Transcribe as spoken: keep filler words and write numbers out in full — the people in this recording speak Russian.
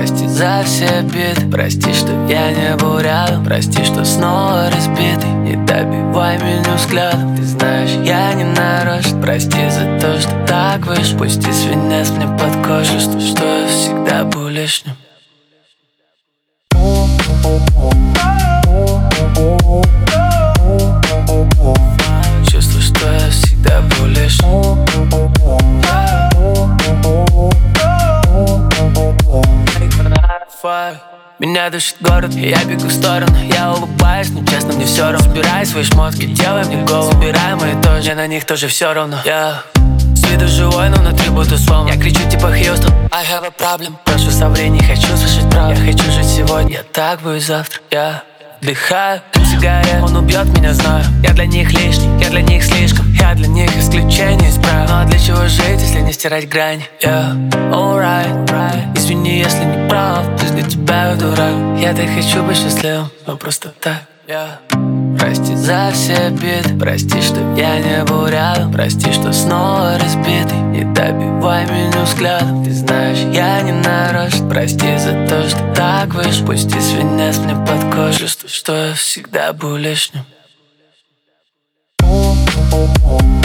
Прости за все обиды, прости, что я не был рядом. Прости, что снова разбитый, не добивай меня взглядом. Ты знаешь, я не нарочно. Прости за то, что так вышло. Пусти свинец мне под кожу, что, что я всегда был лишним. Чувствую, что я всегда был лишним. Меня душит город, и я бегу в сторону. Я улыбаюсь, но честно мне все равно. Собирай свои шмотки, делай мне голову. Собирай мои тоже, мне на них тоже все равно. Я с виду живой, но внутри буду сломан. Я кричу типа Хьюстон, I have a problem. Прошу современий, хочу слышать правду. Я хочу жить сегодня, я так боюсь завтра. Я вдыхаю дым сигарет, он убьет меня, знаю. Я для них лишний, я для них слишком. Я для них исключение из правил. Ну а для чего жить, если не стирать грани? Я yeah. alright, right. Извини, если не прав, пусть для тебя я дурак. Я так хочу быть счастливым, но просто так. Я yeah. Прости за все обиды, прости, что я не был рядом. Прости, что снова разбитый, не добивай меня взглядом. Ты знаешь, я не нарочно. Прости за то, что так вышло. Пусти свинец мне под кожу, что, что я всегда был лишним.